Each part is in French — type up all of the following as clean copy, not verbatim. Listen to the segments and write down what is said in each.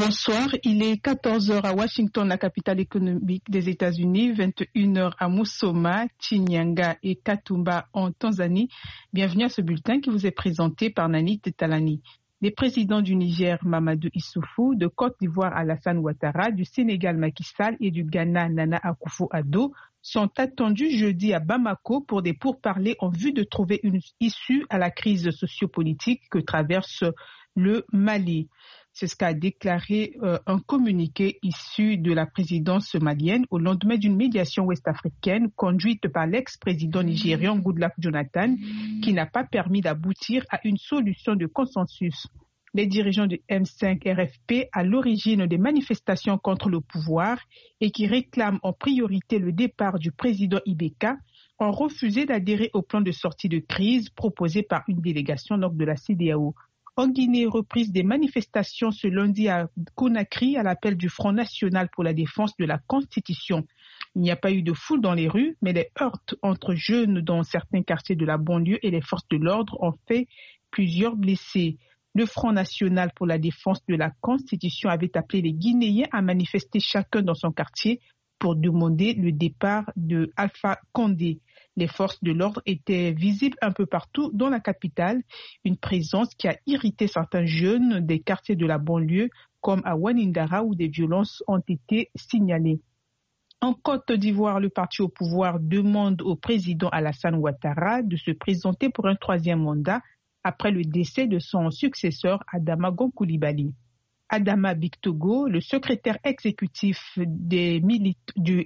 Bonsoir, il est 14h à Washington, la capitale économique des États-Unis, 21h à Musoma, Chinyanga et Katumba en Tanzanie. Bienvenue à ce bulletin qui vous est présenté par Nani Tetalani. Les présidents du Niger, Mamadou Issoufou, de Côte d'Ivoire, Alassane Ouattara, du Sénégal, Macky Sall et du Ghana, Nana Akufo-Addo, sont attendus jeudi à Bamako pour des pourparlers en vue de trouver une issue à la crise sociopolitique que traverse le Mali. C'est ce qu'a déclaré un communiqué issu de la présidence malienne au lendemain d'une médiation ouest-africaine conduite par l'ex-président nigérian Goodluck Jonathan qui n'a pas permis d'aboutir à une solution de consensus. Les dirigeants du M5 RFP, à l'origine des manifestations contre le pouvoir et qui réclament en priorité le départ du président Ibeka, ont refusé d'adhérer au plan de sortie de crise proposé par une délégation lors de la CEDEAO. En Guinée, reprise des manifestations ce lundi à Conakry à l'appel du Front national pour la défense de la Constitution. Il n'y a pas eu de foule dans les rues, mais les heurts entre jeunes dans certains quartiers de la banlieue et les forces de l'ordre ont fait plusieurs blessés. Le Front national pour la défense de la Constitution avait appelé les Guinéens à manifester chacun dans son quartier pour demander le départ de Alpha Condé. Les forces de l'ordre étaient visibles un peu partout dans la capitale, une présence qui a irrité certains jeunes des quartiers de la banlieue comme à Wanindara où des violences ont été signalées. En Côte d'Ivoire, le parti au pouvoir demande au président Alassane Ouattara de se présenter pour un troisième mandat après le décès de son successeur Adama Gon-Coulibaly. Adama Bictogo, le secrétaire exécutif du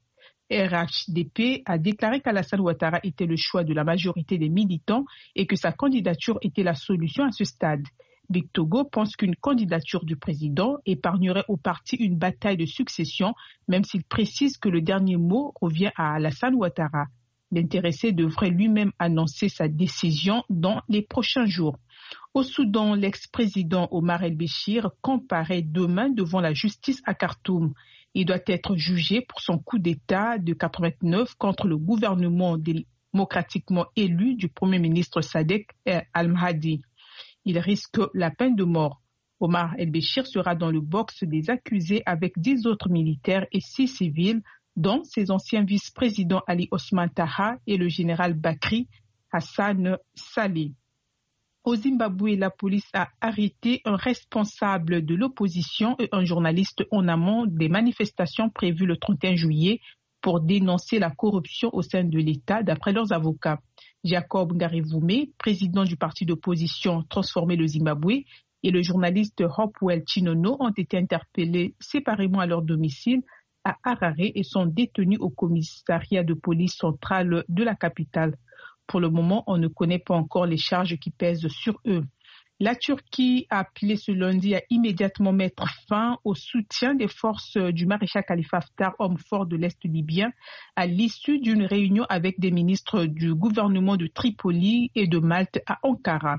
RHDP, a déclaré qu'Alassane Ouattara était le choix de la majorité des militants et que sa candidature était la solution à ce stade. Bictogo pense qu'une candidature du président épargnerait au parti une bataille de succession, même s'il précise que le dernier mot revient à Alassane Ouattara. L'intéressé devrait lui-même annoncer sa décision dans les prochains jours. Au Soudan, l'ex-président Omar el-Béchir comparaît demain devant la justice à Khartoum. Il doit être jugé pour son coup d'État de 89 contre le gouvernement démocratiquement élu du Premier ministre Sadek al-Mahdi. Il risque la peine de mort. Omar el-Béchir sera dans le box des accusés avec 10 autres militaires et 6 civils, dont ses anciens vice-présidents Ali Osman Taha et le général Bakri Hassan Saleh. Au Zimbabwe, la police a arrêté un responsable de l'opposition et un journaliste en amont des manifestations prévues le 31 juillet pour dénoncer la corruption au sein de l'État, d'après leurs avocats. Jacob Ngarivume, président du parti d'opposition Transformer le Zimbabwe, et le journaliste Hopewell Chinono ont été interpellés séparément à leur domicile à Harare et sont détenus au commissariat de police centrale de la capitale. Pour le moment, on ne connaît pas encore les charges qui pèsent sur eux. La Turquie a appelé ce lundi à immédiatement mettre fin au soutien des forces du maréchal Khalifa Haftar, homme fort de l'Est libyen, à l'issue d'une réunion avec des ministres du gouvernement de Tripoli et de Malte à Ankara.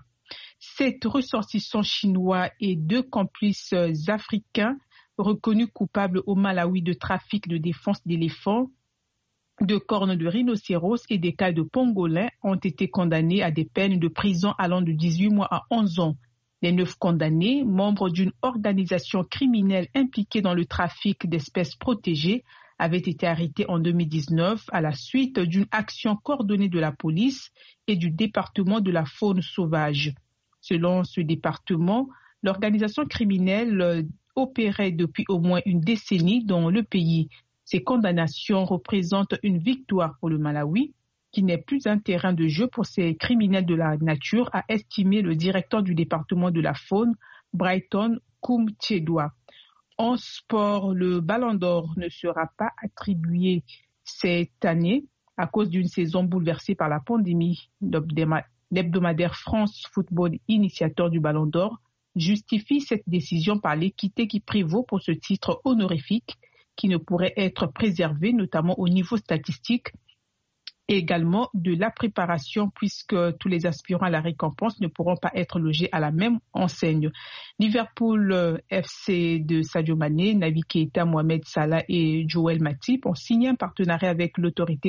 7 ressortissants chinois et 2 complices africains reconnus coupables au Malawi de trafic de défense d'éléphants, de cornes de rhinocéros et des cas de pangolins ont été condamnés à des peines de prison allant de 18 mois à 11 ans. Les 9 condamnés, membres d'une organisation criminelle impliquée dans le trafic d'espèces protégées, avaient été arrêtés en 2019 à la suite d'une action coordonnée de la police et du département de la faune sauvage. Selon ce département, l'organisation criminelle opérait depuis au moins une décennie dans le pays. Ces condamnations représentent une victoire pour le Malawi, qui n'est plus un terrain de jeu pour ces criminels de la nature, a estimé le directeur du département de la faune, Brighton Kumtchedwa. En sport, le Ballon d'Or ne sera pas attribué cette année à cause d'une saison bouleversée par la pandémie. L'hebdomadaire France Football, initiateur du Ballon d'Or, justifie cette décision par l'équité qui prévaut pour ce titre honorifique, qui ne pourrait être préservé, notamment au niveau statistique, et également de la préparation, puisque tous les aspirants à la récompense ne pourront pas être logés à la même enseigne. Liverpool FC de Sadio Mané, Naby Keita, Mohamed Salah et Joel Matip ont signé un partenariat avec l'autorité